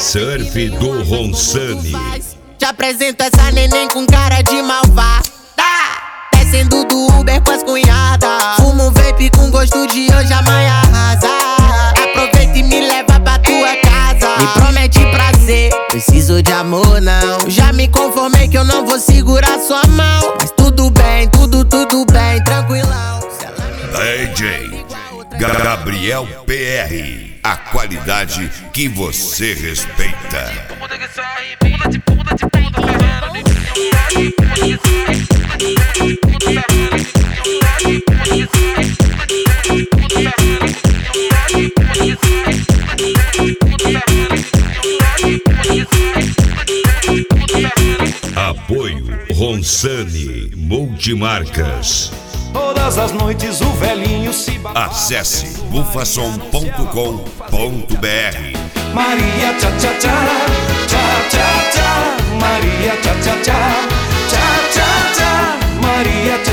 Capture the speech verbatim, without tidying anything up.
Surf do Ronsani. Te apresento essa neném com cara de malvada, descendo do Uber com as cunhadas. Fumo um vape com gosto de hoje, amanhã arrasa. Aproveita e me leva pra tua casa. Me promete prazer, preciso de amor não. Já me conformei que eu não vou segurar sua mão. Mas tudo bem, tudo, tudo bem, tranquilão. D J Gabriel P R, a qualidade que você respeita. Apoio Ronsani Multimarcas. Todas as noites o velhinho se... Acesse bufasom ponto com ponto br. Maria tcha tcha tcha, tcha tcha tcha, Maria tcha tcha tcha, tcha tcha tcha, Maria tcha